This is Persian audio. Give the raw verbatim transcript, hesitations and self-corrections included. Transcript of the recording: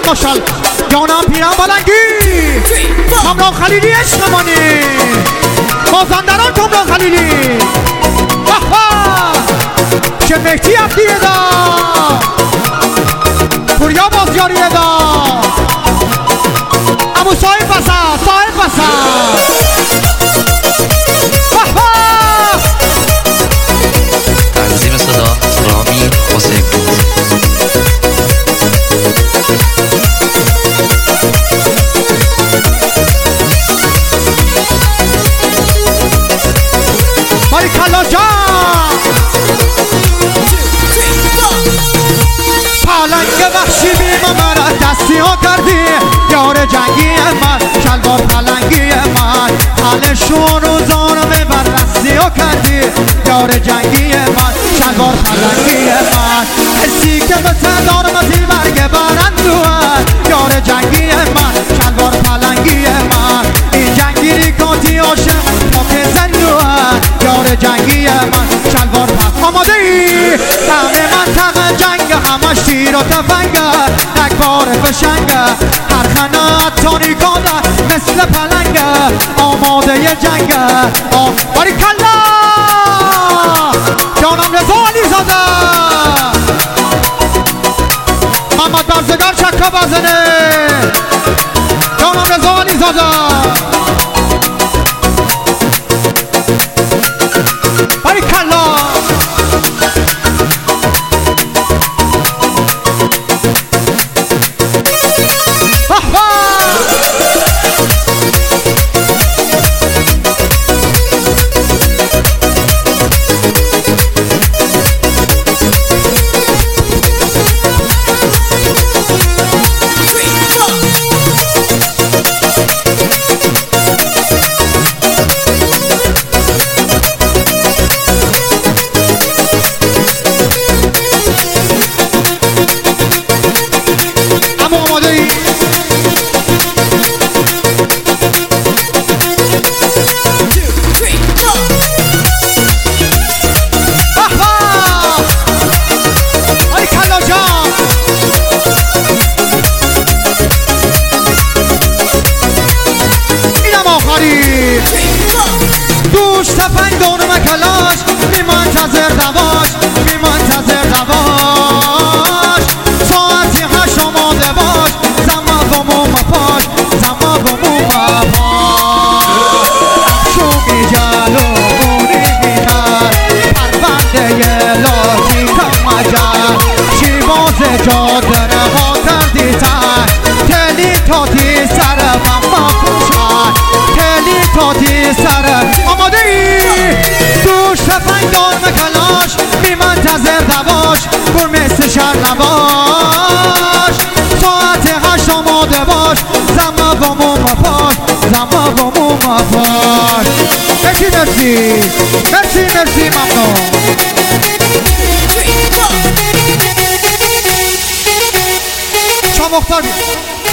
ماشال جانم پیرم بلنگی کامران خلیلی عشق مانی مازندران کامران خلیلی چه مهدی عبدیه دا پوریا بازیاریه دا امو صاحب بسا صاحب بسا تنظیم صدا رامی حسین پور باری کلا جان پلنگ وحشی بیم مرا دستی ها کردی یار جنگی من شلوار پلنگی من حالشون روزان ببر رستی ها کردی یار جنگی من شلوار پلنگی من حسی که به تدارم از این برگ برندوه یار جنگی من شلوار پلنگی من این جنگیری کاتی عاشق تا که زندوه یار جنگی من شلوار پلنگی آماده ای همه منطقه جنگ همش تیر و تفنگه نکبار فشنگه هر خنات تانی کاده مثل پلنگه آماده ی جنگه باری کلا جانم رضا علی زاده محمد برزگار چکه بزنه جانم رضا علی زاده باری کلا دوش تفنگون مکلاش بی منتظر دواش بی منتظر دواش ساعتی هشت آماده باش زمان با موم پاش زمان با موم پاش شومی جلو مونی بیتر پرونده ی لاتی کمجر شیواز جادر ها کردیتر تلی تاتی سر ما کشر تلی تاتی سر آماده ای دوش تفنگان مکلاش بی منتظر دواش بر مثل شر نباش ساعت هشت آماده باش زمان با موم پاش زمان با موم پاش مرسی مرسی مرسی مرسی ممنون شما مختار بید